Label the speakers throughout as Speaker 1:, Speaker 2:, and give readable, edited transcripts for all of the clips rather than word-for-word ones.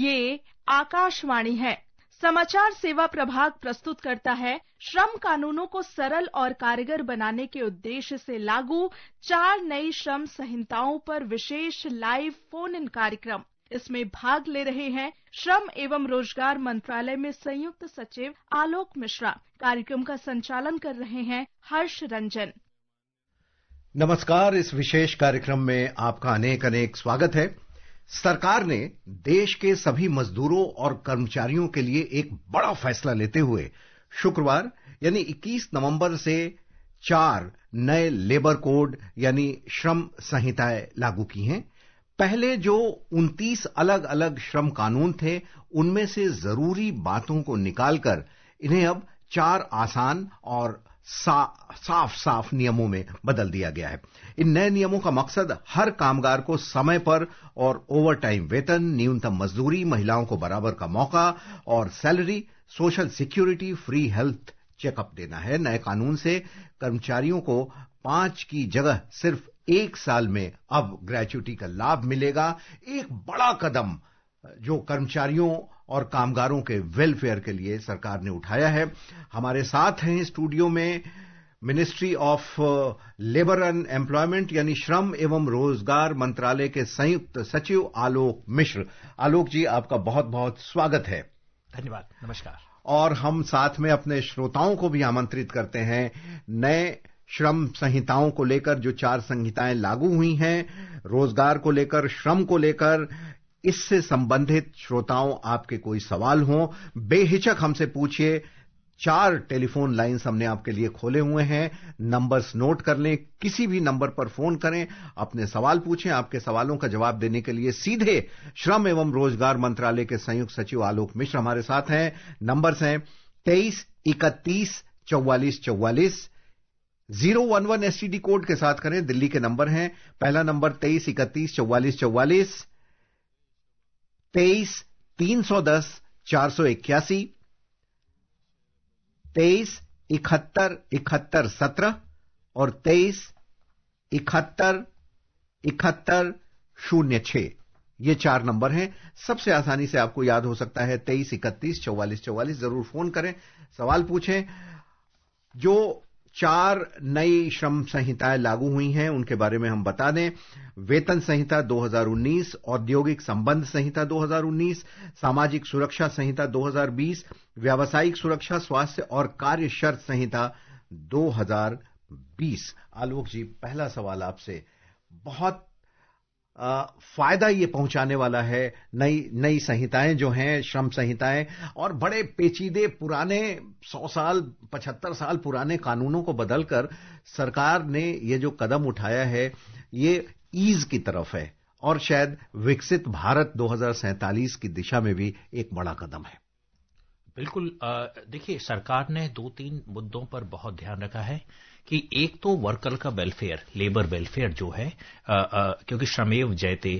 Speaker 1: ये आकाशवाणी है। समाचार सेवा प्रभाग प्रस्तुत करता है श्रम कानूनों को सरल और कारगर बनाने के उद्देश्य से लागू 4 नई श्रम संहिताओं पर विशेष लाइव फोन इन कार्यक्रम। इसमें भाग ले रहे हैं श्रम एवं रोजगार मंत्रालय में संयुक्त सचिव आलोक मिश्रा। कार्यक्रम का संचालन कर रहे हैं हर्ष रंजन।
Speaker 2: नमस्कार। इस विशेष कार्यक्रम में आपका अनेक अनेक स्वागत है। सरकार ने देश के सभी मजदूरों और कर्मचारियों के लिए एक बड़ा फैसला लेते हुए शुक्रवार यानी 21 नवंबर से 4 नए लेबर कोड यानी श्रम संहिताएं लागू की हैं। पहले जो 29 अलग अलग श्रम कानून थे, उनमें से जरूरी बातों को निकालकर इन्हें अब 4 आसान और साफ नियमों में बदल दिया गया है। इन नए नियमों का मकसद हर कामगार को समय पर और ओवरटाइम वेतन, न्यूनतम मजदूरी, महिलाओं को बराबर का मौका और salary, social security, free health checkup देना है। नए कानून से कर्मचारियों को 5 की जगह सिर्फ 1 साल में अब ग्रेच्युटी का लाभ मिलेगा। एक बड़ा कदम जो कर्मचारियों और कामगारों के वेलफेयर के लिए सरकार ने उठाया है। हमारे साथ हैं स्टूडियो में ministry of labour and employment यानी श्रम एवं रोजगार मंत्रालय के संयुक्त सचिव आलोक मिश्र। आलोक जी, आपका बहुत बहुत स्वागत है।
Speaker 3: धन्यवाद। नमस्कार।
Speaker 2: और हम साथ में अपने श्रोताओं को भी आमंत्रित करते हैं। नए श्रम संहिताओं को लेकर जो 4 संहिताएं लागू हुई हैं, रोजगार को लेकर, श्रम को लेकर, इससे संबंधित श्रोताओं आपके कोई सवाल हों, बेहिचक हमसे पूछिए। 4 टेलीफोन लाइन्स हमने आपके लिए खोले हुए हैं। नंबर्स नोट कर लें, किसी भी नंबर पर फोन करें, अपने सवाल पूछें। आपके सवालों का जवाब देने के लिए सीधे श्रम एवं रोजगार मंत्रालय के संयुक्त सचिव आलोक मिश्र हमारे साथ हैं। नंबर्स हैं 23 31 44 44। 011 एसटीडी कोड के साथ करें, दिल्ली के नंबर हैं। पहला नंबर 23 31 44 44, 23 310 481, 23 71 71 17 और 23 71 71 06। ये 4 नंबर हैं। सबसे आसानी से आपको याद हो सकता है 23 31 44 44। जरूर फोन करें, सवाल पूछें। जो 4 नई श्रम संहिताएं लागू हुई हैं उनके बारे में हम बता दें। वेतन संहिता 2019, औद्योगिक संबंध संहिता 2019, सामाजिक सुरक्षा संहिता 2020, व्यावसायिक सुरक्षा, स्वास्थ्य और कार्य शर्त संहिता 2020। आलोक जी, पहला सवाल आपसे। बहुत फायदा ये पहुंचाने वाला है नई संहिताएं जो हैं, श्रम संहिताएं, और बड़े पेचीदे पुराने 100 साल 75 साल पुराने कानूनों को बदलकर सरकार ने ये जो कदम उठाया है ये ईज की तरफ है और शायद विकसित भारत 2047 की दिशा में भी एक बड़ा कदम है।
Speaker 3: बिल्कुल। देखिए, सरकार ने 2-3 मुद्दों पर बहुत ध्यान रखा है कि एक तो वर्कर का वेलफेयर, लेबर वेलफेयर जो है, क्योंकि श्रमेव जयते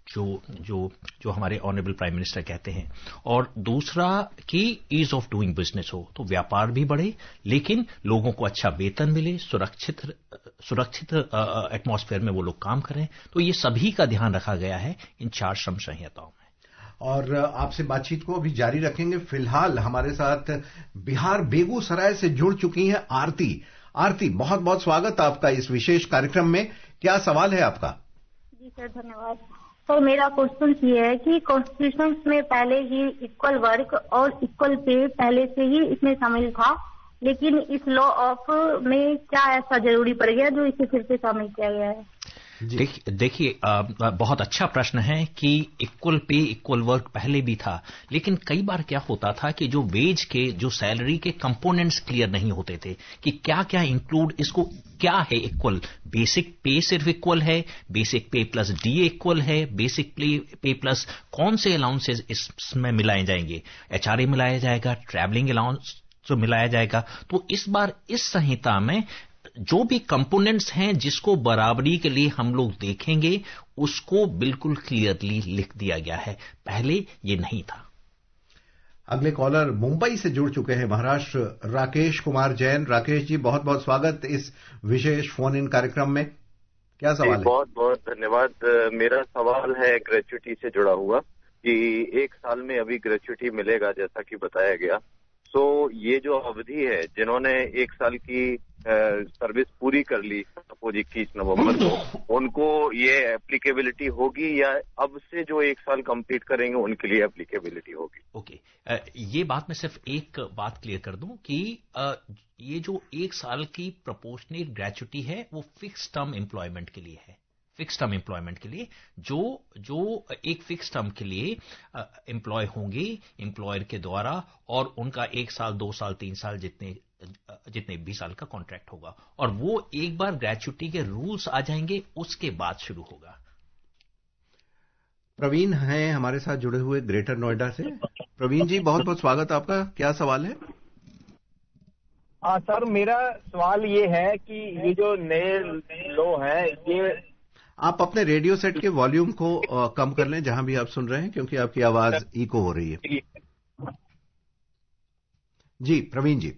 Speaker 3: जो हमारे ऑनरेबल प्राइम मिनिस्टर कहते हैं, और दूसरा कि ईज ऑफ डूइंग बिजनेस हो, तो व्यापार भी बढ़े लेकिन लोगों को अच्छा वेतन मिले, सुरक्षित एटमॉस्फेयर में वो लोग काम करें। तो ये सभी का ध्यान रखा गया है इन 4 श्रम संहिताओं में।
Speaker 2: और आपसे बातचीत को अभी जारी रखेंगे। फिलहाल हमारे साथ बिहार बेगूसराय से जुड़ चुकी हैं आरती, बहुत बहुत स्वागत आपका इस विशेष कार्यक्रम में। क्या सवाल है आपका?
Speaker 4: जी सर, धन्यवाद। सर, मेरा क्वेश्चन ये है कि कॉन्स्टिट्यूशन में पहले ही इक्वल वर्क और इक्वल पे पहले से ही इसमें शामिल था, लेकिन इस लॉ ऑफ में क्या ऐसा जरूरी पड़ गया जो इसे फिर से शामिल किया गया है?
Speaker 3: देखिए, बहुत अच्छा प्रश्न है कि इक्वल पे इक्वल वर्क पहले भी था, लेकिन कई बार क्या होता था कि जो वेज के, जो सैलरी के कंपोनेंट्स क्लियर नहीं होते थे कि क्या क्या इंक्लूड, इसको क्या है इक्वल। बेसिक पे सिर्फ इक्वल है, basic pay plus D equal है, बेसिक पे प्लस कौन से अलाउंसेस इसमें मिलाए जाएंगे, एचआरए मिलाया जाएगा, ट्रैवलिंग अलाउंस जो मिलाया जाएगा। तो इस बार इस संहिता में जो भी कंपोनेंट्स हैं जिसको बराबरी के लिए हम लोग देखेंगे, उसको बिल्कुल क्लियरली लिख दिया गया है। पहले ये नहीं था।
Speaker 2: अगले कॉलर मुंबई से जुड़ चुके हैं, महाराष्ट्र, राकेश कुमार जैन। राकेश जी, बहुत बहुत स्वागत इस विशेष फोन इन कार्यक्रम में। क्या सवाल है?
Speaker 5: बहुत बहुत धन्यवाद। मेरा सवाल है ग्रेच्युटी से जुड़ा हुआ। कि 1 साल में अभी ग्रेच्युटी मिलेगा जैसा कि बताया गया। सो ये जो अवधि है, जिन्होंने 1 साल की सर्विस पूरी कर ली सपोज 21 नवंबर को, उनको ये एप्लीकेबिलिटी होगी या अब से जो 1 साल कंप्लीट करेंगे उनके लिए एप्लीकेबिलिटी होगी?
Speaker 3: ओके, ये बात मैं सिर्फ एक बात क्लियर कर दूं कि ये जो 1 साल की प्रोपोर्शनेट ग्रेच्युटी है वो फिक्स टर्म एम्प्लॉयमेंट के लिए है। फिक्स टर्म एम्प्लॉयमेंट के लिए जो एक फिक्स टर्म के लिए एम्प्लॉय होंगे एम्प्लॉयर के द्वारा, और उनका 1 साल 2 साल 3 साल जितने 20 साल का कॉन्ट्रैक्ट होगा, और वो एक बार ग्रेच्युटी के रूल्स आ जाएंगे उसके बाद शुरू होगा।
Speaker 2: प्रवीण हैं हमारे साथ जुड़े हुए ग्रेटर नोएडा से। प्रवीण जी, बहुत बहुत स्वागत आपका। क्या सवाल है?
Speaker 6: सर, मेरा सवाल ये है कि ये जो नए लॉ है, ये
Speaker 2: आप अपने रेडियो सेट के वॉल्यूम को कम कर लें जहां भी आप सुन रहे हैं, क्योंकि आपकी आवाज इको हो रही है। जी प्रवीण जी।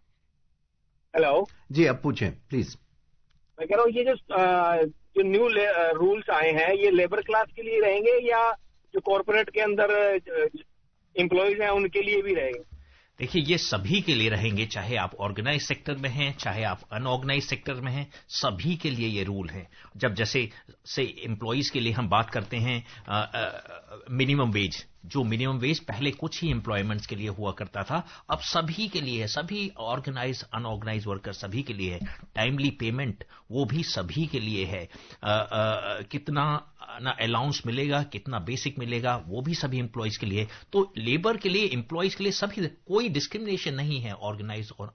Speaker 6: हेलो
Speaker 2: जी, अब पूछें प्लीज।
Speaker 6: मैं कह रहा हूँ, ये जो न्यू रूल्स आए हैं, ये लेबर क्लास के लिए रहेंगे या जो कॉर्पोरेट के अंदर एम्प्लॉयज हैं उनके लिए भी रहेंगे?
Speaker 3: देखिए, ये सभी के लिए रहेंगे, चाहे आप ऑर्गेनाइज सेक्टर में हैं, चाहे आप अनऑर्गेनाइज सेक्टर में हैं, सभी के लिए ये रूल हैं। जब जैसे से एम्प्लॉयज के लिए हम बात करते हैं मिनिमम वेज, जो मिनिमम वेज पहले कुछ ही एम्प्लॉयमेंट्स के लिए हुआ करता था, अब सभी के लिए है, सभी ऑर्गेनाइज अनऑर्गेनाइज वर्कर सभी के लिए है। टाइमली पेमेंट वो भी सभी के लिए है। कितना ना अलाउंस मिलेगा, कितना बेसिक मिलेगा, वो भी सभी एम्प्लॉयज के लिए। तो लेबर के लिए, एम्प्लॉयज के लिए सभी, कोई डिस्क्रिमिनेशन नहीं है ऑर्गेनाइज और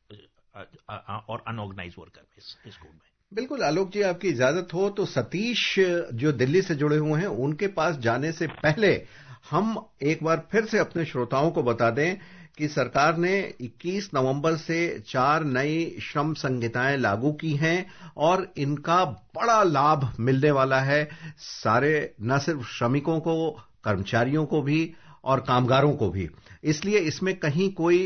Speaker 3: अनऑर्गेनाइज वर्कर में इस कोड में।
Speaker 2: बिल्कुल। आलोक जी, आपकी इजाजत हो तो सतीश जो दिल्ली से जुड़े हुए हैं उनके पास जाने से पहले हम एक बार फिर से अपने श्रोताओं को बता दें कि सरकार ने 21 नवंबर से 4 नई श्रम संहिताएं लागू की हैं और इनका बड़ा लाभ मिलने वाला है सारे, न सिर्फ श्रमिकों को, कर्मचारियों को भी और कामगारों को भी। इसलिए इसमें कहीं कोई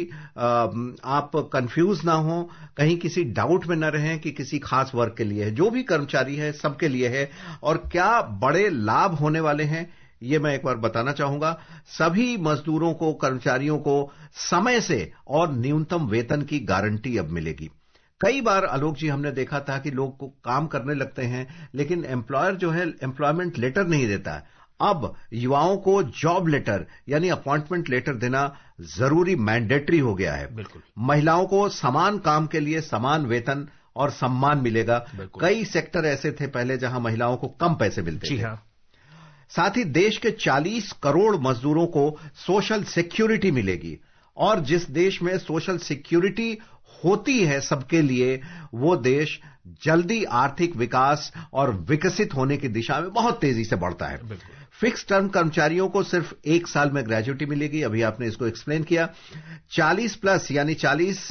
Speaker 2: आप कंफ्यूज ना हो, कहीं किसी डाउट में न रहें कि किसी खास वर्ग के लिए है। जो भी कर्मचारी है सबके लिए है। और क्या बड़े लाभ होने वाले हैं ये मैं एक बार बताना चाहूंगा। सभी मजदूरों को, कर्मचारियों को समय से और न्यूनतम वेतन की गारंटी अब मिलेगी। कई बार आलोक जी हमने देखा था कि लोग को काम करने लगते हैं लेकिन एम्प्लॉयर जो है एम्प्लॉयमेंट लेटर नहीं देता है। अब युवाओं को जॉब लेटर यानी अपॉइंटमेंट लेटर देना जरूरी, मैंडेटरी हो गया है।
Speaker 3: बिल्कुल।
Speaker 2: महिलाओं को समान काम के लिए समान वेतन और सम्मान मिलेगा। कई सेक्टर ऐसे थे पहले जहां महिलाओं को कम पैसे मिलते थे। साथ ही देश के 40 करोड़ मजदूरों को सोशल सिक्योरिटी मिलेगी, और जिस देश में सोशल सिक्योरिटी होती है सबके लिए, वो देश जल्दी आर्थिक विकास और विकसित होने की दिशा में बहुत तेजी से बढ़ता है। फिक्स टर्म कर्मचारियों को सिर्फ 1 साल में ग्रेच्युटी मिलेगी, अभी आपने इसको एक्सप्लेन किया। 40 प्लस यानी 40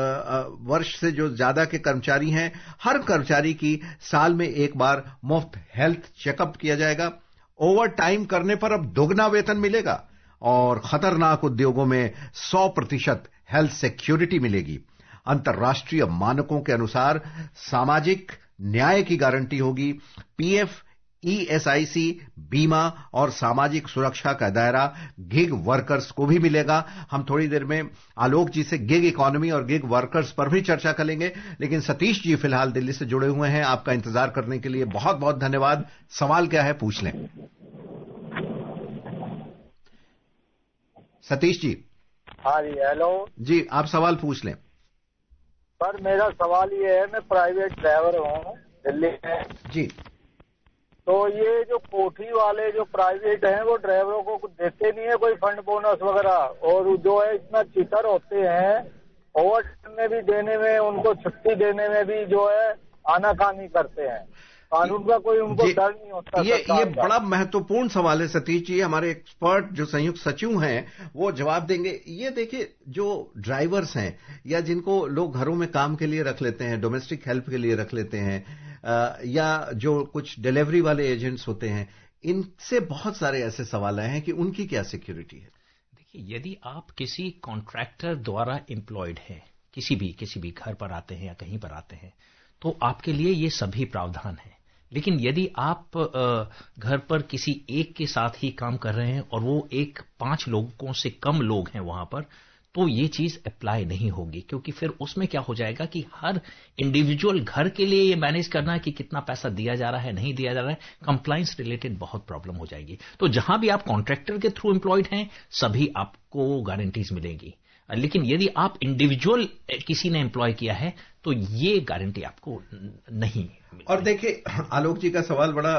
Speaker 2: वर्ष से जो ज्यादा के कर्मचारी हैं, हर कर्मचारी की साल में एक बार मुफ्त हेल्थ चेकअप किया जाएगा। ओवर टाइम करने पर अब दोगुना वेतन मिलेगा और खतरनाक उद्योगों में 100% हेल्थ सिक्योरिटी मिलेगी। अंतर्राष्ट्रीय मानकों के अनुसार सामाजिक न्याय की गारंटी होगी। पीएफ, ईएसआईसी, बीमा और सामाजिक सुरक्षा का दायरा गिग वर्कर्स को भी मिलेगा। हम थोड़ी देर में आलोक जी से गिग इकोनॉमी और गिग वर्कर्स पर भी चर्चा करेंगे, लेकिन सतीश जी फिलहाल दिल्ली से जुड़े हुए हैं। आपका इंतजार करने के लिए बहुत बहुत धन्यवाद। सवाल क्या है पूछ लें सतीश जी।
Speaker 6: हाँ जी, हेलो
Speaker 2: जी, आप सवाल पूछ लें।
Speaker 6: सर, मेरा सवाल ये है, मैं प्राइवेट ड्राइवर हूँ दिल्ली में
Speaker 2: जी।
Speaker 6: तो ये जो कोठी वाले जो प्राइवेट हैं वो ड्राइवरों को कुछ देते नहीं है, कोई फंड बोनस वगैरह, और जो है इतना चिटर होते हैं, ओवर टाइम में भी देने में, उनको छुट्टी देने में भी जो है आनाकानी करते हैं। कानून का कोई उनको डर नहीं होता।
Speaker 2: ये बड़ा महत्वपूर्ण सवाल है सतीश जी। हमारे एक्सपर्ट जो संयुक्त सचिव हैं वो जवाब देंगे। ये देखिए, जो ड्राइवर्स हैं या जिनको लोग घरों में काम के लिए रख लेते हैं, डोमेस्टिक हेल्प के लिए रख लेते हैं, या जो कुछ डिलीवरी वाले एजेंट्स होते हैं, इनसे बहुत सारे ऐसे सवाल आए हैं कि उनकी क्या सिक्योरिटी है।
Speaker 3: देखिए, यदि आप किसी कॉन्ट्रैक्टर द्वारा एम्प्लॉयड हैं, किसी भी घर पर आते हैं या कहीं पर आते हैं, तो आपके लिए ये सभी प्रावधान हैं। लेकिन यदि आप घर पर किसी एक के साथ ही काम कर रहे हैं और वो 5 लोगों से कम लोग हैं वहां पर, तो ये चीज अप्लाई नहीं होगी, क्योंकि फिर उसमें क्या हो जाएगा कि हर इंडिविजुअल घर के लिए ये मैनेज करना है कि कितना पैसा दिया जा रहा है, नहीं दिया जा रहा है, कंप्लायंस रिलेटेड बहुत प्रॉब्लम हो जाएगी। तो जहां भी आप कॉन्ट्रैक्टर के थ्रू एम्प्लॉयड हैं, सभी आपको गारंटीज मिलेंगी, लेकिन यदि आप इंडिविजुअल किसी ने एम्प्लॉय किया है तो ये गारंटी आपको नहीं।
Speaker 2: और देखिए, आलोक जी का सवाल बड़ा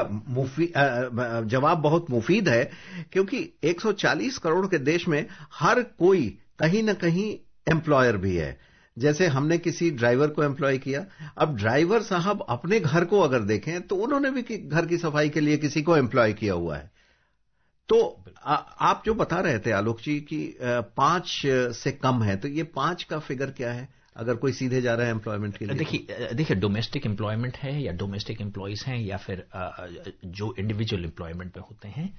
Speaker 2: जवाब बहुत मुफीद है, क्योंकि 140 करोड़ के देश में हर कोई कहीं ना कहीं एम्प्लॉयर भी है। जैसे हमने किसी ड्राइवर को एम्प्लॉय किया, अब ड्राइवर साहब अपने घर को अगर देखें तो उन्होंने भी घर की सफाई के लिए किसी को एम्प्लॉय किया हुआ है। तो आप जो बता रहे थे आलोक जी कि 5 से कम है, तो ये 5 का फिगर क्या है अगर कोई सीधे जा रहा है एम्प्लॉयमेंट के लिए?
Speaker 3: देखिए डोमेस्टिक एम्प्लॉयमेंट है या डोमेस्टिक एम्प्लॉयज हैं या फिर जो इंडिविजुअल एम्प्लॉयमेंट पे होते हैं,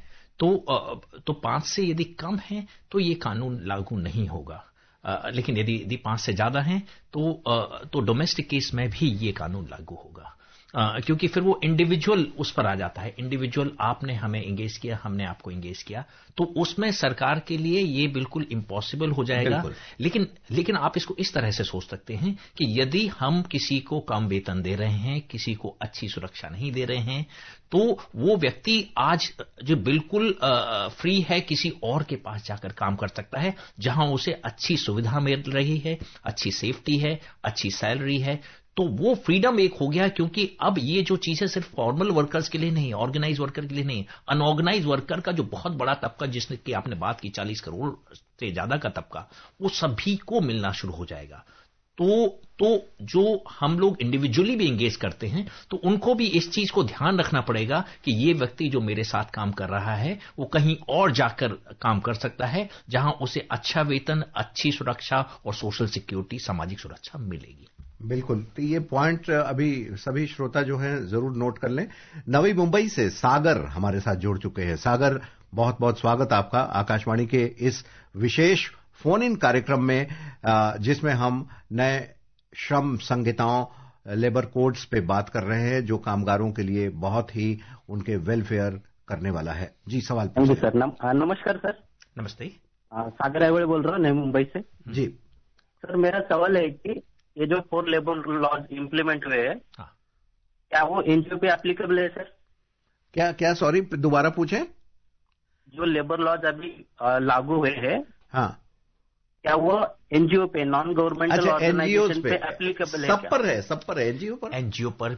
Speaker 3: तो 5 से यदि कम है तो ये कानून लागू नहीं होगा, लेकिन यदि 5 से ज्यादा हैं तो डोमेस्टिक केस में भी ये कानून लागू होगा, क्योंकि फिर वो इंडिविजुअल उस पर आ जाता है। इंडिविजुअल आपने हमें एंगेज किया, हमने आपको एंगेज किया, तो उसमें सरकार के लिए ये बिल्कुल इम्पॉसिबल हो जाएगा। लेकिन आप इसको इस तरह से सोच सकते हैं कि यदि हम किसी को कम वेतन दे रहे हैं, किसी को अच्छी सुरक्षा नहीं दे रहे हैं, तो वो व्यक्ति आज जो बिल्कुल फ्री है किसी और के पास जाकर काम कर सकता है, जहां उसे अच्छी सुविधा मिल रही है, अच्छी सेफ्टी है, अच्छी सैलरी है। तो वो फ्रीडम एक हो गया, क्योंकि अब ये जो चीजें सिर्फ फॉर्मल वर्कर्स के लिए नहीं, ऑर्गेनाइज वर्कर के लिए नहीं, अनऑर्गेनाइज वर्कर का जो बहुत बड़ा तबका जिसकी आपने बात की 40 करोड़ से ज्यादा का तबका, वो सभी को मिलना शुरू हो जाएगा। तो जो हम लोग इंडिविजुअली भी एंगेज करते हैं, तो उनको भी इस चीज को ध्यान रखना पड़ेगा कि ये व्यक्ति जो मेरे साथ काम कर रहा है वो कहीं और जाकर काम कर सकता है, जहां उसे अच्छा वेतन, अच्छी सुरक्षा और सोशल सिक्योरिटी, सामाजिक सुरक्षा मिलेगी।
Speaker 2: बिल्कुल, तो ये पॉइंट अभी सभी श्रोता जो हैं जरूर नोट कर लें। नवी मुंबई से सागर हमारे साथ जुड़ चुके हैं। सागर, बहुत बहुत स्वागत आपका आकाशवाणी के इस विशेष फोन इन कार्यक्रम में, जिसमें हम नए श्रम संहिताओं, लेबर कोड्स पे बात कर रहे हैं, जो कामगारों के लिए बहुत ही उनके वेलफेयर करने वाला है। जी, सवाल पूछिए।
Speaker 7: सर, नमस्कार सर।
Speaker 3: नमस्ते।
Speaker 7: सागर आइवड़े बोल रहा हूँ, नई मुंबई से।
Speaker 2: जी
Speaker 7: सर, मेरा सवाल है कि ये जो 4 लेबर लॉज इम्प्लीमेंट हुए हैं, क्या वो एनजीओ पे एप्लीकेबल है सर?
Speaker 2: क्या सॉरी, दोबारा पूछें।
Speaker 7: जो लेबर लॉज अभी लागू हुए हैं,
Speaker 2: हाँ,
Speaker 7: क्या वो एनजीओ पे, नॉन गवर्नमेंटल ऑर्गेनाइजेशन पे एप्लीकेबल है?
Speaker 2: सब पर है, एनजीओ
Speaker 3: पर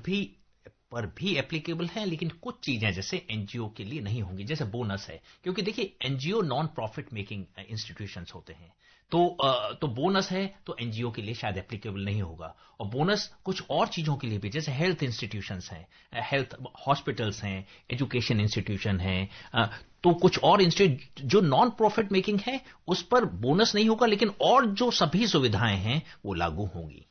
Speaker 3: भी एप्लीकेबल है, लेकिन कुछ चीजें जैसे एनजीओ के लिए नहीं होंगी, जैसे बोनस है, क्योंकि देखिए NGO non profit making institutions होते हैं, तो बोनस है तो एनजीओ के लिए शायद एप्लीकेबल नहीं होगा। और बोनस कुछ और चीजों के लिए भी, जैसे हेल्थ इंस्टीट्यूशंस हैं, हेल्थ हॉस्पिटल्स हैं, एजुकेशन इंस्टीट्यूशन हैं, तो कुछ और इंस्टीट्यूट जो नॉन प्रॉफिट मेकिंग है उस पर बोनस नहीं होगा, लेकिन और जो सभी सुविधाएं हैं वो लागू होंगी।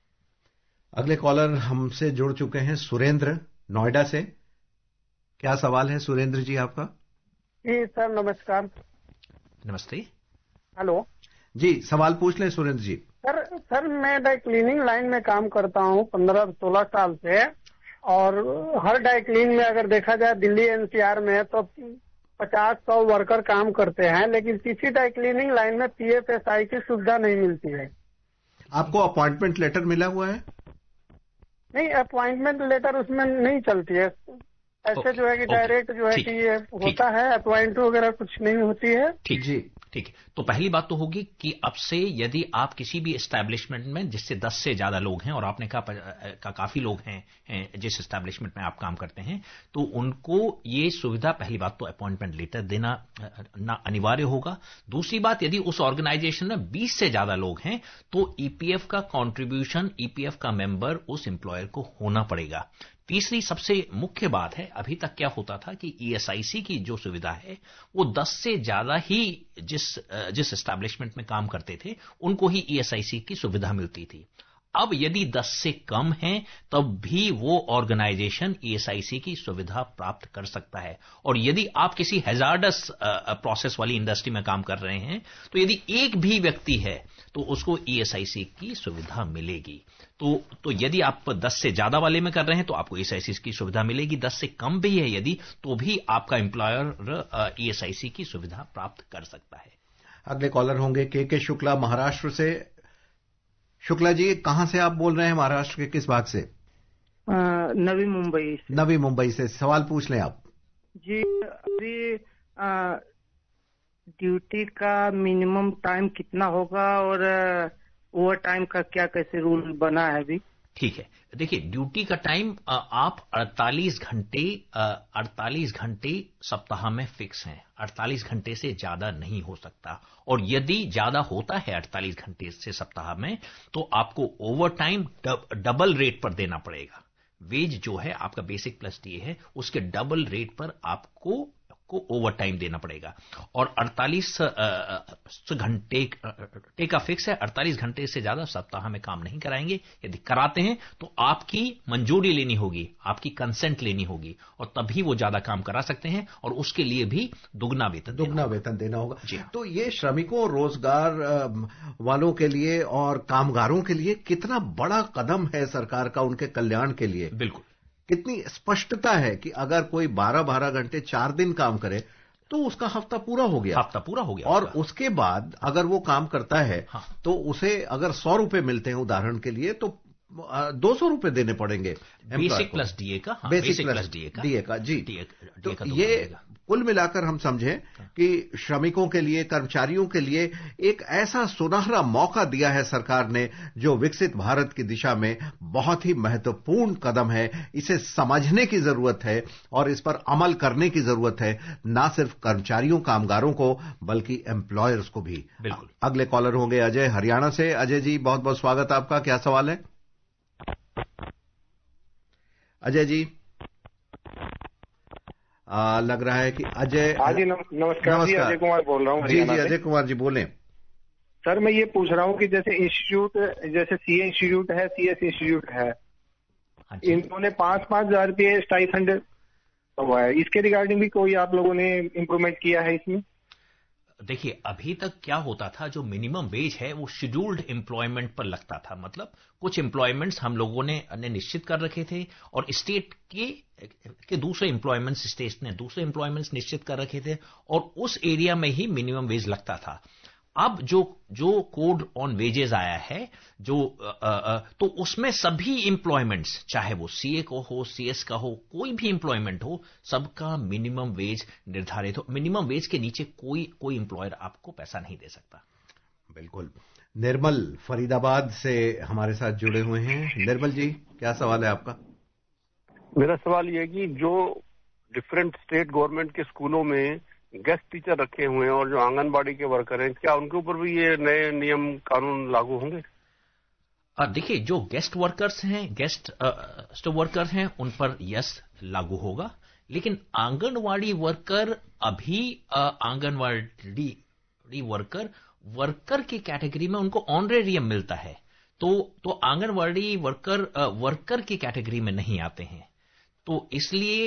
Speaker 2: अगले कॉलर हमसे जुड़ चुके हैं, सुरेंद्र, नोएडा से। क्या सवाल है सुरेंद्र जी आपका?
Speaker 8: जी सर, नमस्कार।
Speaker 3: नमस्ते।
Speaker 8: हेलो
Speaker 2: जी, सवाल पूछ लें सुरेंद्र जी।
Speaker 8: सर मैं ड्राई क्लीनिंग लाइन में काम करता हूँ 15-16 साल से, और हर ड्राई क्लीन में अगर देखा जाए दिल्ली एनसीआर में तो 50-100 वर्कर काम करते हैं, लेकिन किसी ड्राई क्लीनिंग लाइन में पीएफएसआई की सुविधा नहीं मिलती है।
Speaker 2: आपको अपॉइंटमेंट लेटर मिला हुआ है?
Speaker 8: नहीं, अपॉइंटमेंट लेटर उसमें नहीं चलती है, ऐसे जो है कि डायरेक्ट जो है कि ये होता है, अपॉइंटमेंट वगैरह कुछ नहीं होती है।
Speaker 3: ठीक। तो पहली बात तो होगी कि अब से यदि आप किसी भी एस्टैब्लिशमेंट में जिससे 10 से ज्यादा लोग हैं, और आपने कहा काफी लोग हैं जिस एस्टैब्लिशमेंट में आप काम करते हैं, तो उनको ये सुविधा, पहली बात तो अपॉइंटमेंट लेटर देना ना अनिवार्य होगा। दूसरी बात, यदि उस ऑर्गेनाइजेशन में 20 से ज्यादा लोग हैं तो ईपीएफ का कॉन्ट्रीब्यूशन, ईपीएफ का मेंबर उस एम्प्लॉयर को होना पड़ेगा। तीसरी सबसे मुख्य बात है, अभी तक क्या होता था कि ईएसआईसी की जो सुविधा है वो 10 से ज्यादा ही जिस एस्टैब्लिशमेंट में काम करते थे उनको ही ईएसआईसी की सुविधा मिलती थी। अब यदि 10 से कम है तब भी वो ऑर्गेनाइजेशन ईएसआईसी की सुविधा प्राप्त कर सकता है। और यदि आप किसी हैजार्डस प्रोसेस वाली इंडस्ट्री में काम कर रहे हैं तो यदि एक भी व्यक्ति है तो उसको ईएसआईसी की सुविधा मिलेगी। तो यदि आप 10 से ज्यादा वाले में कर रहे हैं तो आपको ईएसआईसी की सुविधा मिलेगी। 10 से कम भी है यदि तो भी आपका एम्प्लॉयर ईएसआईसी की सुविधा प्राप्त कर सकता है।
Speaker 2: अगले कॉलर होंगे के शुक्ला महाराष्ट्र से। शुक्ला जी, कहां से आप बोल रहे हैं? महाराष्ट्र के किस भाग से?
Speaker 9: नवी मुंबई से।
Speaker 2: नवी मुंबई से। सवाल पूछ लें आप
Speaker 9: जी। अभी ड्यूटी का मिनिमम टाइम कितना होगा और ओवर टाइम का क्या कैसे रूल बना है अभी?
Speaker 3: ठीक है, देखिए ड्यूटी का टाइम आप 48 घंटे सप्ताह में फिक्स हैं। 48 घंटे से ज्यादा नहीं हो सकता। और यदि ज्यादा होता है 48 घंटे से सप्ताह में तो आपको ओवर टाइम डबल रेट पर देना पड़ेगा। वेज जो है आपका बेसिक प्लस डीए है उसके डबल रेट पर आपको ओवर टाइम देना पड़ेगा। और 48 घंटे का फिक्स है। 48 घंटे से ज्यादा सप्ताह में काम नहीं कराएंगे। यदि कराते हैं तो आपकी मंजूरी लेनी होगी, आपकी कंसेंट लेनी होगी और तभी वो ज्यादा काम करा सकते हैं और उसके लिए भी दुगना वेतन देना होगा। जी।
Speaker 2: तो ये श्रमिकों, रोजगार वालों के लिए और कामगारों के लिए कितना बड़ा कदम है सरकार का उनके कल्याण के लिए।
Speaker 3: बिल्कुल।
Speaker 2: कितनी स्पष्टता है कि अगर कोई 12-12 घंटे 4 दिन काम करे तो उसका हफ्ता पूरा हो गया। और उसके बाद अगर वो काम करता है तो उसे अगर 100 रुपए मिलते हैं उदाहरण के लिए तो 200 रुपए देने पड़ेंगे
Speaker 3: बेसिक प्लस डीए का।
Speaker 2: बेसिक प्लस डीए का। जी। तो ये कुल मिलाकर हम समझें कि श्रमिकों के लिए, कर्मचारियों के लिए एक ऐसा सुनहरा मौका दिया है सरकार ने जो विकसित भारत की दिशा में बहुत ही महत्वपूर्ण कदम है। इसे समझने की जरूरत है और इस पर अमल करने की जरूरत है, ना सिर्फ कर्मचारियों, कामगारों को बल्कि एम्प्लॉयर्स को भी।
Speaker 3: बिल्कुल।
Speaker 2: अगले कॉलर होंगे अजय, हरियाणा से। अजय जी, बहुत बहुत स्वागत आपका। क्या सवाल है अजय जी? लग रहा है कि अजय।
Speaker 10: हाँ जी, नमस्कार जी, अजय कुमार बोल रहा हूँ।
Speaker 2: जी जी, अजय कुमार जी बोलें।
Speaker 10: सर, मैं ये पूछ रहा हूँ कि जैसे इंस्टीट्यूट, जैसे सीए इंस्टीट्यूट है, सीएस इंस्टीट्यूट है, इन्होंने 5-5 हजार रुपये स्टाइफंड हुआ है, इसके रिगार्डिंग भी कोई आप लोगों ने इम्प्रूवमेंट किया है इसमें?
Speaker 3: देखिए, अभी तक क्या होता था, जो मिनिमम वेज है वो शेड्यूल्ड एम्प्लॉयमेंट पर लगता था। मतलब कुछ एम्प्लॉयमेंट्स हम लोगों ने निश्चित कर रखे थे और स्टेट के दूसरे एम्प्लॉयमेंट्स, स्टेट ने दूसरे एम्प्लॉयमेंट्स निश्चित कर रखे थे और उस एरिया में ही मिनिमम वेज लगता था। अब जो कोड ऑन वेजेस आया है, तो उसमें सभी एम्प्लॉयमेंट्स, चाहे वो सीए को हो, सीएस का हो, कोई भी एम्प्लॉयमेंट हो, सबका मिनिमम वेज निर्धारित हो। मिनिमम वेज के नीचे कोई एम्प्लॉयर आपको पैसा नहीं दे सकता।
Speaker 2: बिल्कुल। निर्मल फरीदाबाद से हमारे साथ जुड़े हुए हैं। निर्मल जी, क्या सवाल है आपका?
Speaker 11: मेरा सवाल ये है कि जो डिफरेंट स्टेट गवर्नमेंट के स्कूलों में गेस्ट टीचर रखे हुए हैं और जो आंगनबाड़ी के वर्कर हैं, क्या उनके ऊपर भी ये नए नियम कानून लागू होंगे?
Speaker 3: देखिए, जो गेस्ट वर्कर्स हैं उन पर यस लागू होगा, लेकिन आंगनवाड़ी वर्कर अभी आंगनवाड़ी वर्कर की कैटेगरी में उनको ऑनरेरियम मिलता है, तो आंगनवाड़ी वर्कर की कैटेगरी में नहीं आते हैं। तो इसलिए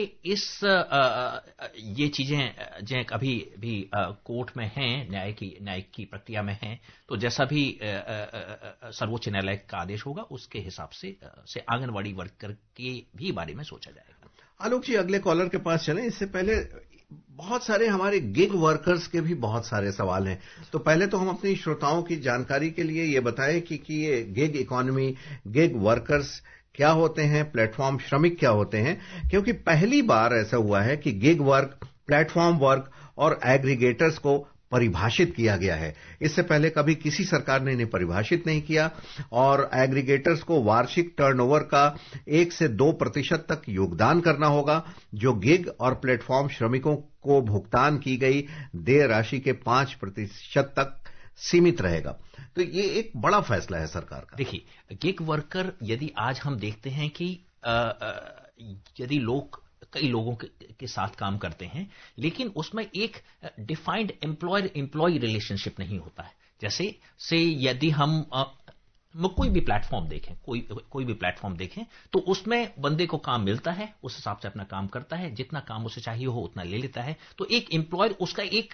Speaker 3: ये चीजें अभी भी कोर्ट में हैं, न्यायिक की प्रक्रिया में हैं। तो जैसा भी सर्वोच्च न्यायालय का आदेश होगा उसके हिसाब से आंगनवाड़ी वर्कर के भी बारे में सोचा जाएगा।
Speaker 2: आलोक जी, अगले कॉलर के पास चलें। इससे पहले बहुत सारे हमारे गिग वर्कर्स के भी बहुत सारे सवाल हैं। तो पहले तो हम अपनी श्रोताओं की जानकारी के लिए ये बताएं कि ये गिग इकोनॉमी, गिग वर्कर्स क्या होते हैं, प्लेटफॉर्म श्रमिक क्या होते हैं, क्योंकि पहली बार ऐसा हुआ है कि गिग वर्क, प्लेटफॉर्म वर्क और एग्रीगेटर्स को परिभाषित किया गया है। इससे पहले कभी किसी सरकार ने इन्हें परिभाषित नहीं किया और एग्रीगेटर्स को वार्षिक टर्नओवर का 1 से 2% तक योगदान करना होगा, जो गिग और प्लेटफॉर्म श्रमिकों को भुगतान की गई देय राशि के 5% तक सीमित रहेगा। तो ये एक बड़ा फैसला है सरकार का।
Speaker 3: देखिए, गिग वर्कर, यदि आज हम देखते हैं कि यदि कई लोगों के साथ काम करते हैं, लेकिन उसमें एक डिफाइंड एम्प्लॉयर एम्प्लॉय रिलेशनशिप नहीं होता है। जैसे यदि हम कोई भी प्लेटफॉर्म देखें, कोई भी प्लेटफॉर्म देखें, तो उसमें बंदे को काम मिलता है, उस हिसाब से अपना काम करता है, जितना काम उसे चाहिए हो उतना ले लेता है। तो एक एम्प्लॉयर उसका एक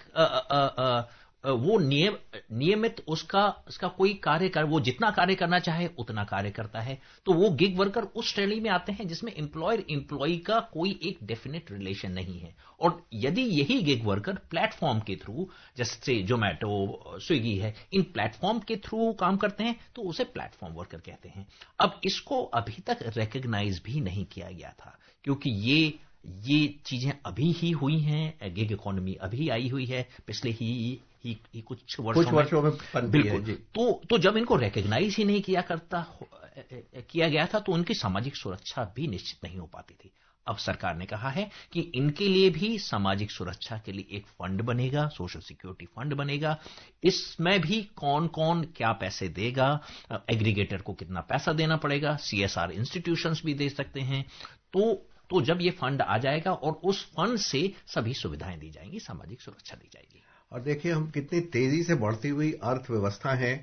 Speaker 3: वो नियमित उसका कोई कार्य कर, वो जितना कार्य करना चाहे उतना कार्य करता है। तो वो गिग वर्कर उस श्रेणी में आते हैं जिसमें एम्प्लॉयर एम्प्लॉई का कोई एक डेफिनेट रिलेशन नहीं है। और यदि यही गिग वर्कर प्लेटफॉर्म के थ्रू, जैसे जोमेटो, स्विगी है, इन प्लेटफॉर्म के थ्रू काम करते हैं तो उसे प्लेटफॉर्म वर्कर कहते हैं। अब इसको अभी तक रिकॉग्नाइज भी नहीं किया गया था, क्योंकि ये चीजें अभी ही हुई हैं, गिग इकोनॉमी अभी आई हुई है, पिछले ही कुछ वर्षों में बिल्कुल। तो जब इनको रिकॉग्नाइज ही नहीं किया गया था, तो उनकी सामाजिक सुरक्षा भी निश्चित नहीं हो पाती थी। अब सरकार ने कहा है कि इनके लिए भी सामाजिक सुरक्षा के लिए एक फंड बनेगा, सोशल सिक्योरिटी फंड बनेगा। इसमें भी कौन कौन क्या पैसे देगा, एग्रीगेटर को कितना पैसा देना पड़ेगा, CSR इंस्टीट्यूशंस भी दे सकते हैं। तो जब ये फंड आ जाएगा और उस फंड से सभी सुविधाएं दी जाएंगी, सामाजिक सुरक्षा दी जाएगी।
Speaker 2: और देखिए हम कितनी तेजी से बढ़ती हुई अर्थव्यवस्था है,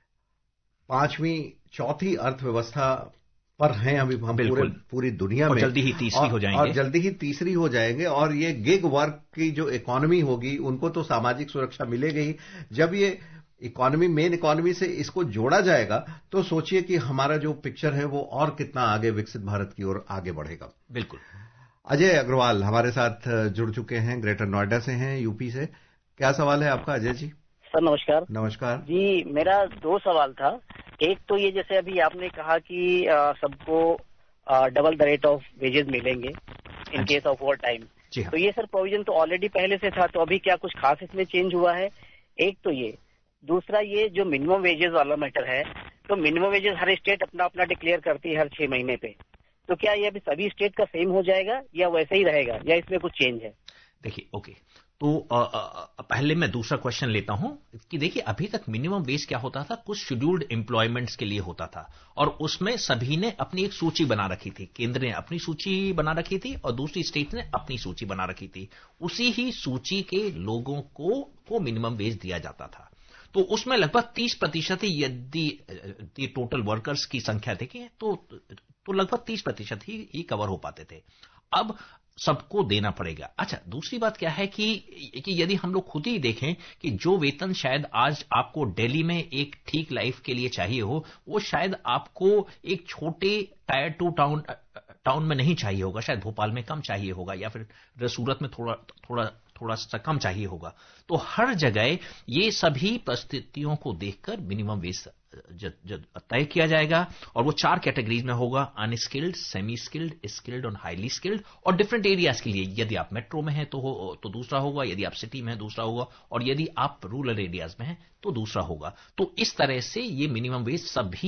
Speaker 2: 5वीं 4थी अर्थव्यवस्था पर हैं अभी हम पूरी दुनिया में,
Speaker 3: जल्दी ही तीसरी हो जाएंगे,
Speaker 2: और जल्दी ही तीसरी हो जाएंगे। और ये गिग वर्क की जो इकोनॉमी होगी, उनको तो सामाजिक सुरक्षा मिलेगी ही। जब ये इकोनॉमी, मेन इकोनॉमी से इसको जोड़ा जाएगा, तो सोचिए कि हमारा जो पिक्चर है वो और कितना आगे विकसित भारत की ओर आगे बढ़ेगा।
Speaker 3: बिल्कुल।
Speaker 2: अजय अग्रवाल हमारे साथ जुड़ चुके हैं, ग्रेटर नोएडा से हैं, यूपी से। क्या सवाल है आपका अजय जी?
Speaker 12: सर नमस्कार।
Speaker 2: नमस्कार
Speaker 12: जी, मेरा 2 सवाल था। एक तो ये, जैसे अभी आपने कहा कि सबको double the rate of wages मिलेंगे in case of overtime, तो ये सर प्रोविजन तो ऑलरेडी पहले से था, तो अभी क्या कुछ खास इसमें चेंज हुआ है? एक तो ये। दूसरा, ये जो मिनिमम वेजेस वाला मैटर है, तो मिनिमम वेजेस हर स्टेट अपना अपना डिक्लेयर करती है हर 6 महीने पे, तो क्या ये अभी सभी स्टेट का सेम हो जाएगा या वैसे ही रहेगा, या इसमें कुछ चेंज है?
Speaker 3: देखिए, ओके, तो पहले मैं दूसरा क्वेश्चन लेता हूं कि देखिए अभी तक मिनिमम वेज क्या होता था, कुछ शेड्यूल्ड एम्प्लॉयमेंट्स के लिए होता था, और उसमें सभी ने अपनी एक सूची बना रखी थी। केंद्र ने अपनी सूची बना रखी थी और दूसरी स्टेट ने अपनी सूची बना रखी थी। उसी ही सूची के लोगों को मिनिमम वेज दिया जाता था। तो उसमें लगभग 30% ही, यदि टोटल वर्कर्स की संख्या देखें तो लगभग 30% ही कवर हो पाते थे। अब सबको देना पड़ेगा। अच्छा, दूसरी बात क्या है कि यदि हम लोग खुद ही देखें कि जो वेतन शायद आज आपको दिल्ली में एक ठीक लाइफ के लिए चाहिए हो, वो शायद आपको एक छोटे टायर 2 टाउन में नहीं चाहिए होगा, शायद भोपाल में कम चाहिए होगा, या फिर सूरत में थोड़ा सा कम चाहिए होगा। तो हर जगह ये सभी परिस्थितियों को देखकर मिनिमम वेज तय किया जाएगा, और वो 4 कैटेगरीज में होगा: अनस्किल्ड, सेमी स्किल्ड, स्किल्ड और हाईली स्किल्ड। और डिफरेंट एरियाज के लिए, यदि आप मेट्रो में हैं तो दूसरा होगा, यदि आप सिटी में हैं दूसरा होगा, और यदि आप रूरल एरियाज में हैं तो दूसरा होगा। तो इस तरह से ये मिनिमम वेज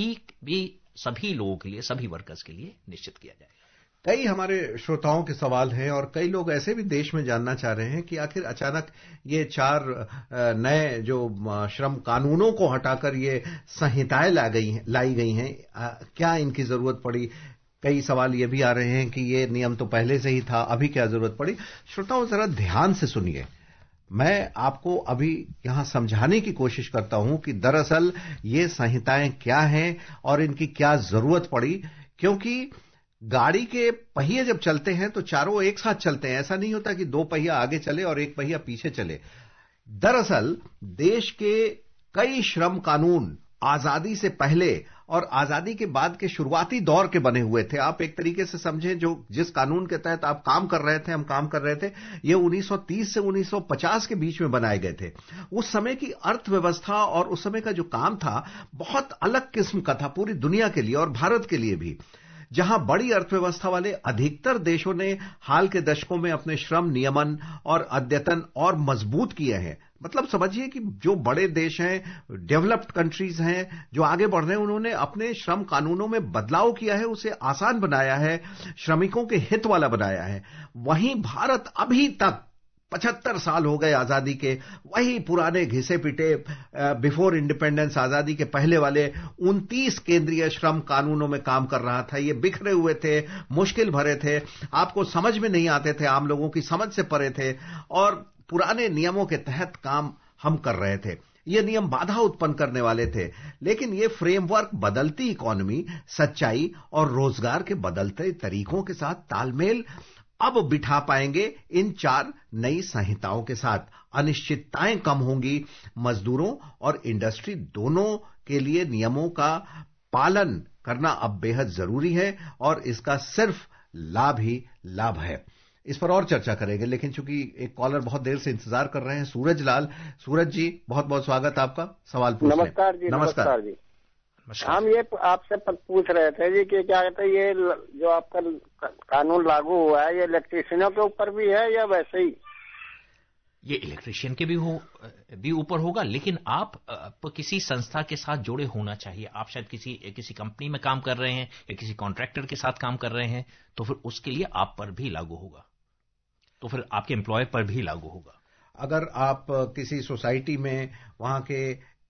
Speaker 3: सभी लोगों के लिए, सभी वर्कर्स के लिए निश्चित किया जाएगा।
Speaker 2: कई हमारे श्रोताओं के सवाल हैं, और कई लोग ऐसे भी देश में जानना चाह रहे हैं कि आखिर अचानक ये 4 नए जो श्रम कानूनों को हटाकर ये संहिताएं लाई गई हैं, क्या इनकी जरूरत पड़ी? कई सवाल ये भी आ रहे हैं कि ये नियम तो पहले से ही था, अभी क्या जरूरत पड़ी? श्रोताओं जरा ध्यान से सुनिए, मैं आपको अभी यहां समझाने की कोशिश करता हूं कि दरअसल ये संहिताएं क्या हैं और इनकी क्या जरूरत पड़ी। क्योंकि गाड़ी के पहिए जब चलते हैं तो चारों एक साथ चलते हैं, ऐसा नहीं होता कि 2 पहिया आगे चले और 1 पहिया पीछे चले। दरअसल देश के कई श्रम कानून आजादी से पहले और आजादी के बाद के शुरुआती दौर के बने हुए थे। आप एक तरीके से समझें, जो जिस कानून के तहत आप काम कर रहे थे, हम काम कर रहे थे, ये 1930 से 1950 के बीच में बनाए गए थे। उस समय की अर्थव्यवस्था और उस समय का जो काम था बहुत अलग किस्म का था, पूरी दुनिया के लिए और भारत के लिए भी। जहां बड़ी अर्थव्यवस्था वाले अधिकतर देशों ने हाल के दशकों में अपने श्रम नियमन और अद्यतन और मजबूत किए हैं। मतलब समझिए कि जो बड़े देश हैं, डेवलप्ड कंट्रीज हैं, जो आगे बढ़ रहे हैं, उन्होंने अपने श्रम कानूनों में बदलाव किया है, उसे आसान बनाया है, श्रमिकों के हित वाला बनाया है। वहीं भारत अभी तक 75 साल हो गए आजादी के, वही पुराने घिसे पिटे बिफोर इंडिपेंडेंस, आजादी के पहले वाले 29 केंद्रीय श्रम कानूनों में काम कर रहा था। ये बिखरे हुए थे, मुश्किल भरे थे, आपको समझ में नहीं आते थे, आम लोगों की समझ से परे थे, और पुराने नियमों के तहत काम हम कर रहे थे। ये नियम बाधा उत्पन्न करने वाले थे, लेकिन ये फ्रेमवर्क बदलती इकोनॉमी, सच्चाई और रोजगार के बदलते तरीकों के साथ तालमेल अब बिठा पाएंगे। इन 4 नई संहिताओं के साथ अनिश्चितताएं कम होंगी। मजदूरों और इंडस्ट्री दोनों के लिए नियमों का पालन करना अब बेहद जरूरी है और इसका सिर्फ लाभ ही लाभ है। इस पर और चर्चा करेंगे, लेकिन चूंकि एक कॉलर बहुत देर से इंतजार कर रहे हैं, सूरज लाल। सूरज जी, बहुत बहुत स्वागत आपका। सवाल पूछ लें।
Speaker 13: नमस्कार जी। नमस्कार जी। हम ये आपसे पूछ रहे थे जी कि क्या कहते हैं, ये जो आपका कानून लागू हुआ है ये इलेक्ट्रिशियनों के ऊपर भी है या वैसे ही?
Speaker 3: ये इलेक्ट्रिशियन के भी ऊपर होगा, लेकिन आप किसी संस्था के साथ जुड़े होना चाहिए। आप शायद किसी कंपनी में काम कर रहे हैं या किसी कॉन्ट्रैक्टर के साथ काम कर रहे हैं, तो फिर उसके लिए आप पर भी लागू होगा, तो फिर आपके एम्प्लॉयर पर भी लागू होगा।
Speaker 2: अगर आप किसी सोसाइटी में वहां के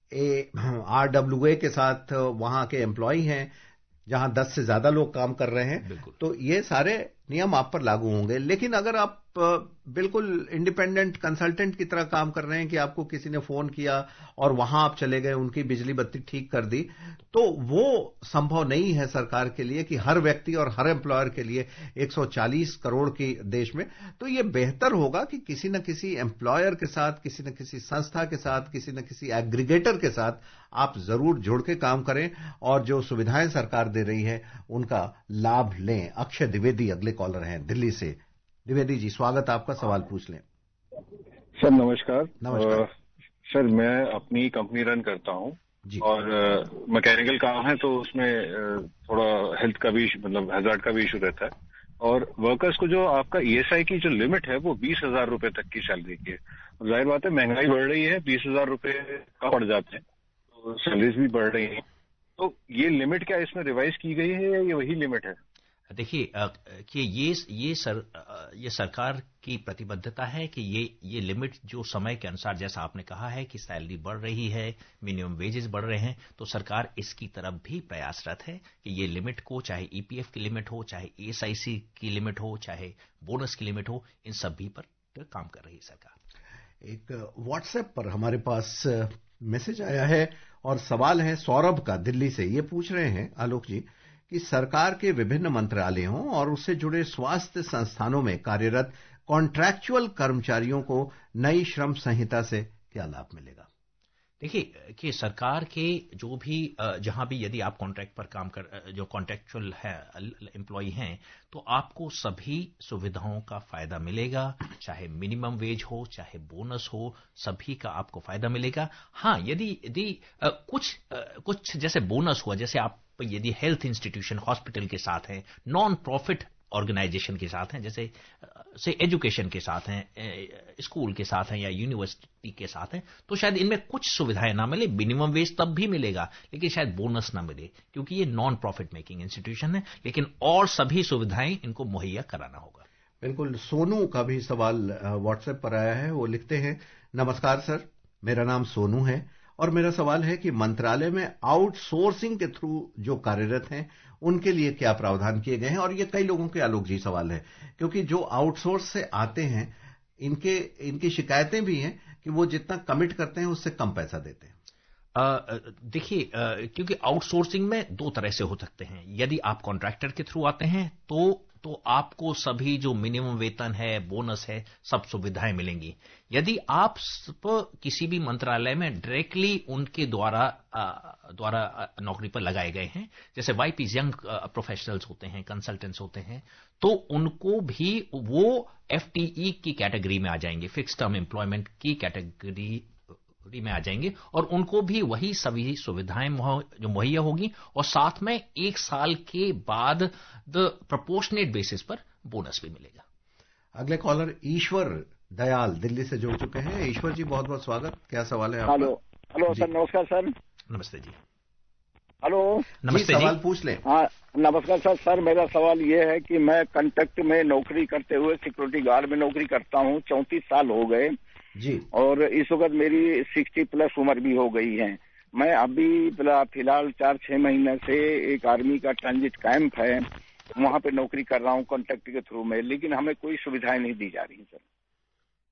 Speaker 2: RWA के साथ वहां के एम्प्लॉय हैं जहां 10 से ज्यादा लोग काम कर रहे हैं, तो ये सारे नियम आप पर लागू होंगे। लेकिन अगर आप बिल्कुल इंडिपेंडेंट कंसल्टेंट की तरह काम कर रहे हैं कि आपको किसी ने फोन किया और वहां आप चले गए, उनकी बिजली बत्ती ठीक कर दी, तो वो संभव नहीं है सरकार के लिए कि हर व्यक्ति और हर एम्प्लॉयर के लिए 140 करोड़ की देश में। तो ये बेहतर होगा कि किसी न किसी एम्प्लॉयर के साथ, किसी न किसी संस्था के साथ, किसी न किसी एग्रीगेटर के साथ आप जरूर जुड़ के काम करें और जो सुविधाएं सरकार दे रही है उनका लाभ लें। अक्षय द्विवेदी अगले कॉलर हैं दिल्ली से। द्विवेदी जी, स्वागत आपका। सवाल पूछ लें।
Speaker 14: सर नमस्कार।
Speaker 2: नमस्कार।
Speaker 14: सर मैं अपनी कंपनी रन करता हूं और मैकेनिकल काम है, तो उसमें थोड़ा हेल्थ का भी मतलब हैजार्ड का भी इशू रहता है। और वर्कर्स को जो आपका ESI की जो लिमिट है वो 20,000 रुपए तक की सैलरी की है। जाहिर बात है महंगाई बढ़ रही है, 20,000 रुपए का बढ़ जाते हैं, तो सैलरीज भी बढ़ रही है। तो ये लिमिट क्या इसमें रिवाइज की गई है या ये वही लिमिट है?
Speaker 3: देखिए कि ये सरकार की प्रतिबद्धता है कि ये लिमिट जो समय के अनुसार, जैसा आपने कहा है कि सैलरी बढ़ रही है, मिनिमम वेजेस बढ़ रहे हैं, तो सरकार इसकी तरफ भी प्रयासरत है कि ये लिमिट को, चाहे EPF की लिमिट हो, चाहे ESIC की लिमिट हो, चाहे बोनस की लिमिट हो, इन सभी पर काम कर रही है सरकार।
Speaker 2: एक व्हाट्सएप पर हमारे पास मैसेज आया है और सवाल है सौरभ का दिल्ली से। ये पूछ रहे हैं आलोक जी कि सरकार के विभिन्न मंत्रालयों और उससे जुड़े स्वास्थ्य संस्थानों में कार्यरत कॉन्ट्रैक्चुअल कर्मचारियों को नई श्रम संहिता से क्या लाभ मिलेगा?
Speaker 3: देखिए कि सरकार के जो भी जहां भी यदि आप कॉन्ट्रैक्ट पर काम कर, जो कॉन्ट्रैक्चुअल है एम्प्लॉय हैं, तो आपको सभी सुविधाओं का फायदा मिलेगा, चाहे मिनिमम वेज हो, चाहे बोनस हो, सभी का आपको फायदा मिलेगा। हाँ, यदि कुछ जैसे बोनस हुआ, जैसे आप यदि हेल्थ इंस्टीट्यूशन हॉस्पिटल के साथ हैं, नॉन प्रॉफिट ऑर्गेनाइजेशन के साथ हैं, जैसे से एजुकेशन के साथ हैं, स्कूल के साथ हैं या यूनिवर्सिटी के साथ हैं, तो शायद इनमें कुछ सुविधाएं ना मिले, मिनिमम वेज तब भी मिलेगा, लेकिन शायद बोनस ना मिले क्योंकि ये नॉन प्रॉफिट मेकिंग इंस्टीट्यूशन है, लेकिन और सभी सुविधाएं इनको मुहैया कराना होगा।
Speaker 2: बिल्कुल। सोनू का भी सवाल व्हाट्सएप पर आया है। वो लिखते हैं, नमस्कार सर, मेरा नाम सोनू है और मेरा सवाल है कि मंत्रालय में आउटसोर्सिंग के थ्रू जो कार्यरत हैं उनके लिए क्या प्रावधान किए गए हैं। और ये कई लोगों के आलोक जी सवाल है, क्योंकि जो आउटसोर्स से आते हैं इनकी शिकायतें भी हैं कि वो जितना कमिट करते हैं उससे कम पैसा देते हैं।
Speaker 3: देखिए क्योंकि आउटसोर्सिंग में 2 तरह से हो सकते हैं। यदि आप कॉन्ट्रैक्टर के थ्रू आते हैं तो आपको सभी जो मिनिमम वेतन है, बोनस है, सब सुविधाएं मिलेंगी। यदि आप किसी भी मंत्रालय में डायरेक्टली उनके द्वारा नौकरी पर लगाए गए हैं, जैसे YPs यंग प्रोफेशनल्स होते हैं, कंसल्टेंट्स होते हैं, तो उनको भी वो FTE की कैटेगरी में आ जाएंगे, फिक्स टर्म एम्प्लॉयमेंट की कैटेगरी में आ जाएंगे और उनको भी वही सभी सुविधाएं जो मुहैया होगी और साथ में 1 साल के बाद प्रोपोर्शनेट बेसिस पर बोनस भी मिलेगा।
Speaker 2: अगले कॉलर ईश्वर दयाल दिल्ली से जुड़ चुके हैं। ईश्वर जी, बहुत बहुत स्वागत। क्या सवाल है आपका?
Speaker 15: हेलो सर, नमस्कार सर।
Speaker 3: नमस्ते जी।
Speaker 15: हेलो,
Speaker 3: नमस्ते जी।
Speaker 2: सवाल पूछ लें।
Speaker 15: हाँ नमस्कार सर। सर मेरा सवाल ये है कि मैं कंट्रैक्ट में नौकरी करते हुए सिक्योरिटी गार्ड में नौकरी करता हूँ, 34 साल हो गए
Speaker 2: जी,
Speaker 15: और इस वक्त मेरी 60 प्लस उम्र भी हो गई है। मैं अभी फिलहाल 4-6 महीने से एक आर्मी का ट्रांजिट कैंप है, वहां पे नौकरी कर रहा हूँ कॉन्ट्रैक्ट के थ्रू में, लेकिन हमें कोई सुविधाएं नहीं दी जा रही सर।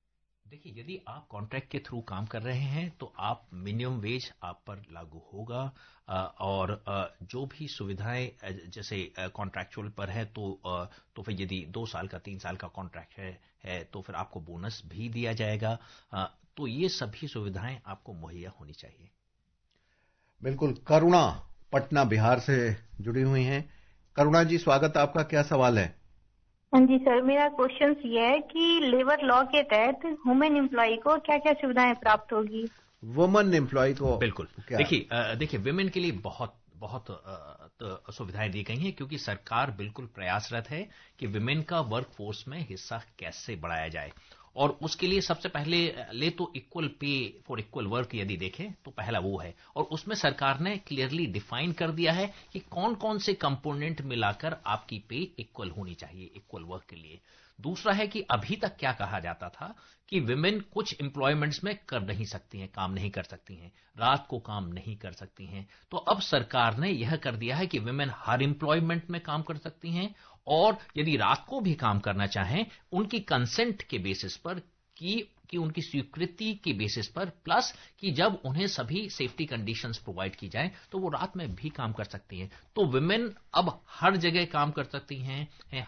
Speaker 3: देखिए, यदि आप कॉन्ट्रैक्ट के थ्रू काम कर रहे हैं तो आप मिनिमम वेज आप पर लागू होगा, और जो भी सुविधाएं जैसे कॉन्ट्रैक्चुअल पर है तो फिर यदि 2 साल का 3 साल का कॉन्ट्रैक्ट है तो फिर आपको बोनस भी दिया जाएगा। तो ये सभी सुविधाएं आपको मुहैया होनी चाहिए।
Speaker 2: बिल्कुल। करुणा पटना बिहार से जुड़ी हुई हैं। करुणा जी, स्वागत। आपका क्या सवाल है?
Speaker 4: हाँ जी सर, मेरा क्वेश्चन ये है कि लेबर लॉ के तहत वुमेन एम्प्लॉय को क्या क्या सुविधाएं प्राप्त होगी?
Speaker 2: वुमेन एम्प्लॉय को
Speaker 3: बिल्कुल। देखिए विमेन के लिए बहुत सुविधाएं दी गई हैं, क्योंकि सरकार बिल्कुल प्रयासरत है कि विमेन का वर्क फोर्स में हिस्सा कैसे बढ़ाया जाए। और उसके लिए सबसे पहले तो equal pay for equal work यदि देखें तो पहला वो है, और उसमें सरकार ने क्लियरली डिफाइन कर दिया है कि कौन कौन से कंपोनेंट मिलाकर आपकी पे इक्वल होनी चाहिए इक्वल वर्क के लिए। दूसरा है कि अभी तक क्या कहा जाता था कि विमेन कुछ एम्प्लॉयमेंट्स में कर नहीं सकती हैं, काम नहीं कर सकती हैं, रात को काम नहीं कर सकती हैं। तो अब सरकार ने यह कर दिया है कि विमेन हर एम्प्लॉयमेंट में काम कर सकती हैं, और यदि रात को भी काम करना चाहें उनकी कंसेंट के बेसिस पर कि उनकी स्वीकृति के बेसिस पर, प्लस कि जब उन्हें सभी सेफ्टी कंडीशंस प्रोवाइड की जाए तो वो रात में भी काम कर सकती हैं। तो विमेन अब हर जगह काम कर सकती हैं,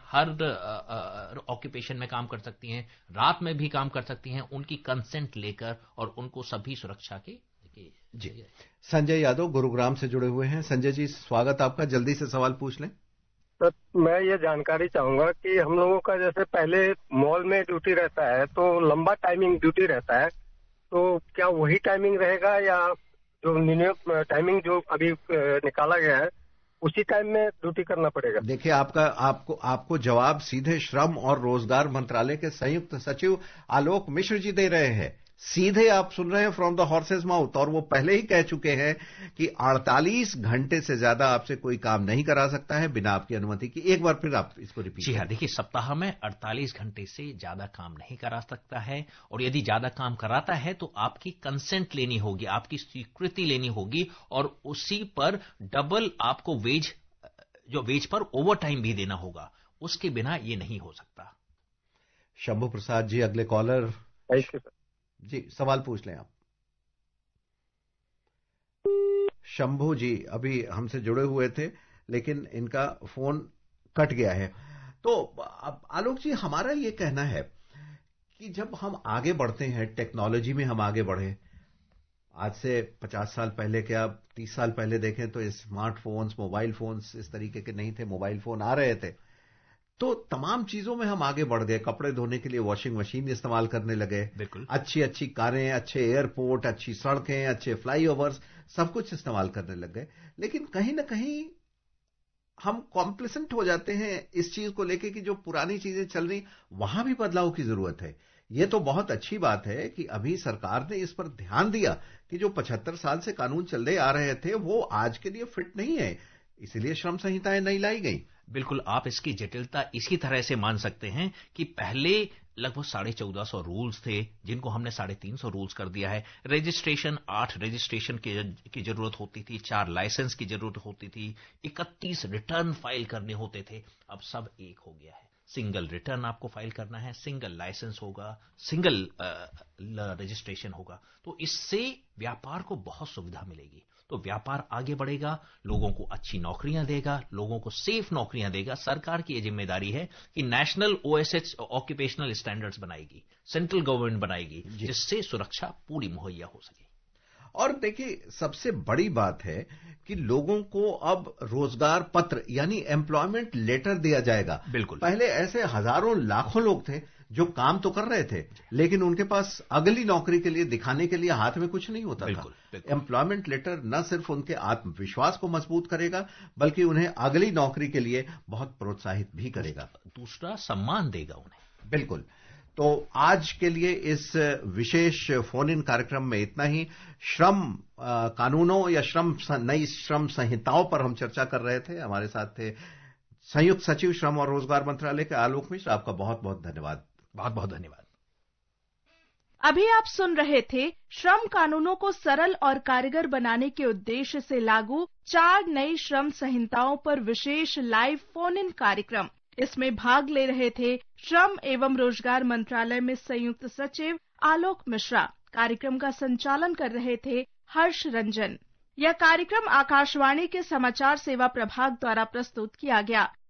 Speaker 3: हर ऑक्यूपेशन में काम कर सकती हैं, रात में भी काम कर सकती हैं, उनकी कंसेंट लेकर, और उनको सभी सुरक्षा के
Speaker 2: जी। संजय यादव गुरुग्राम से जुड़े हुए हैं। संजय जी, स्वागत आपका। जल्दी से सवाल पूछ लें।
Speaker 16: सर, मैं ये जानकारी चाहूंगा कि हम लोगों का जैसे पहले मॉल में ड्यूटी रहता है तो लंबा टाइमिंग ड्यूटी रहता है, तो क्या वही टाइमिंग रहेगा या जो मिनिमम टाइमिंग जो अभी निकाला गया है उसी टाइम में ड्यूटी करना पड़ेगा?
Speaker 2: देखिए, आपको जवाब सीधे श्रम और रोजगार मंत्रालय के संयुक्त सचिव आलोक मिश्र जी दे रहे हैं। सीधे आप सुन रहे हैं फ्रॉम द हॉर्सेस माउथ, और वो पहले ही कह चुके हैं कि 48 घंटे से ज्यादा आपसे कोई काम नहीं करा सकता है बिना आपकी अनुमति की। एक बार फिर आप इसको रिपीट।
Speaker 3: जी हाँ, देखिए, सप्ताह में 48 घंटे से ज्यादा काम नहीं करा सकता है, और यदि ज्यादा काम कराता है तो आपकी कंसेंट लेनी होगी, आपकी स्वीकृति लेनी होगी, और उसी पर डबल आपको वेज पर ओवर टाइम भी देना होगा। उसके बिना ये नहीं हो सकता।
Speaker 2: शंभू प्रसाद जी अगले कॉलर। जी, सवाल पूछ लें आप। शंभू जी अभी हमसे जुड़े हुए थे लेकिन इनका फोन कट गया है। तो अब आलोक जी, हमारा ये कहना है कि जब हम आगे बढ़ते हैं, टेक्नोलॉजी में हम आगे बढ़े, आज से 50 साल पहले क्या 30 साल पहले देखें तो स्मार्टफोन्स, मोबाइल फोन्स इस तरीके के नहीं थे, मोबाइल फोन आ रहे थे, तो तमाम चीजों में हम आगे बढ़ गए। कपड़े धोने के लिए वॉशिंग मशीन इस्तेमाल करने लगे,
Speaker 3: बिल्कुल
Speaker 2: अच्छी अच्छी कारें, अच्छे एयरपोर्ट, अच्छी सड़कें, अच्छे फ्लाईओवर्स, सब कुछ इस्तेमाल करने लग गए। लेकिन कहीं ना कहीं हम कॉम्प्लिसेंट हो जाते हैं इस चीज को लेके कि जो पुरानी चीजें चल रही वहां भी बदलाव की जरूरत है। ये तो बहुत अच्छी बात है कि अभी सरकार ने इस पर ध्यान दिया कि जो 75 साल से कानून चलते आ रहे थे वो आज के लिए फिट नहीं है, इसलिए श्रम संहिताएं नहीं लाई गई।
Speaker 3: बिल्कुल, आप इसकी जटिलता इसी तरह से मान सकते हैं कि पहले लगभग 1450 रूल्स थे, जिनको हमने 350 रूल्स कर दिया है। रजिस्ट्रेशन 8 रजिस्ट्रेशन की जरूरत होती थी, 4 लाइसेंस की जरूरत होती थी, 31 रिटर्न फाइल करने होते थे। अब सब एक हो गया है। सिंगल रिटर्न आपको फाइल करना है, सिंगल लाइसेंस होगा, सिंगल रजिस्ट्रेशन होगा। तो इससे व्यापार को बहुत सुविधा मिलेगी। तो व्यापार आगे बढ़ेगा, लोगों को अच्छी नौकरियां देगा, लोगों को सेफ नौकरियां देगा। सरकार की यह जिम्मेदारी है कि नेशनल OSH ऑक्यूपेशनल स्टैंडर्ड्स बनाएगी, सेंट्रल गवर्नमेंट बनाएगी, जिससे सुरक्षा पूरी मुहैया हो सके।
Speaker 2: और देखिए, सबसे बड़ी बात है कि लोगों को अब रोजगार पत्र यानी एम्प्लॉयमेंट लेटर दिया जाएगा।
Speaker 3: बिल्कुल,
Speaker 2: पहले ऐसे हजारों लाखों लोग थे जो काम तो कर रहे थे लेकिन उनके पास अगली नौकरी के लिए दिखाने के लिए हाथ में कुछ नहीं होता था। एम्प्लॉयमेंट लेटर न सिर्फ उनके आत्मविश्वास को मजबूत करेगा बल्कि उन्हें अगली नौकरी के लिए बहुत प्रोत्साहित भी करेगा,
Speaker 3: दूसरा सम्मान देगा उन्हें।
Speaker 2: बिल्कुल। तो आज के लिए इस विशेष फोन इन कार्यक्रम में इतना ही। श्रम कानूनों या नई श्रम संहिताओं पर हम चर्चा कर रहे थे। हमारे साथ थे संयुक्त सचिव श्रम और रोजगार मंत्रालय के आलोक मिश्र। आपका बहुत बहुत धन्यवाद।
Speaker 3: बहुत बहुत धन्यवाद।
Speaker 1: अभी आप सुन रहे थे श्रम कानूनों को सरल और कारगर बनाने के उद्देश्य से लागू 4 नई श्रम संहिताओं पर विशेष लाइव फोन इन कार्यक्रम। इसमें भाग ले रहे थे श्रम एवं रोजगार मंत्रालय में संयुक्त सचिव आलोक मिश्रा। कार्यक्रम का संचालन कर रहे थे हर्ष रंजन। यह कार्यक्रम आकाशवाणी के समाचार सेवा प्रभाग द्वारा प्रस्तुत किया गया।